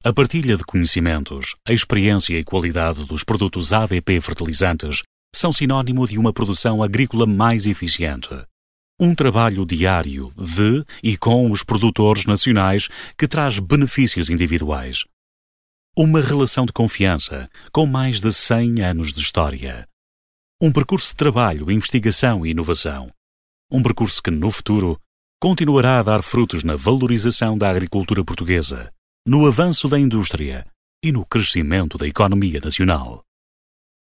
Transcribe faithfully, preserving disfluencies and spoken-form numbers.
A partilha de conhecimentos, a experiência e qualidade dos produtos A D P Fertilizantes são sinónimo de uma produção agrícola mais eficiente. Um trabalho diário de e com os produtores nacionais que traz benefícios individuais. Uma relação de confiança com mais de cem anos de história. Um percurso de trabalho, investigação e inovação. Um percurso que, no futuro, continuará a dar frutos na valorização da agricultura portuguesa, no avanço da indústria e no crescimento da economia nacional.